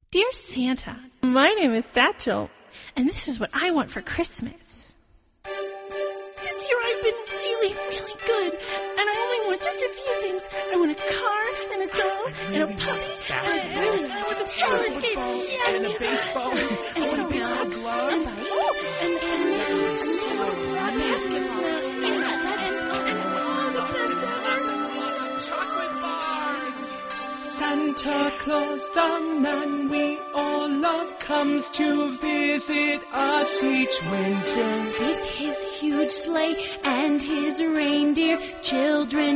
Dear Santa, my name is Satchel, and this is what I want for Christmas. This year I've been really, really good, and I only want just a few things. I want a car, and a doll, and a puppy, and I want some roller skates, and a baseball, and I want a baseball glove, and chocolate bars. Santa Claus, the man we all love, comes to visit us each winter. With his huge sleigh and his reindeer, children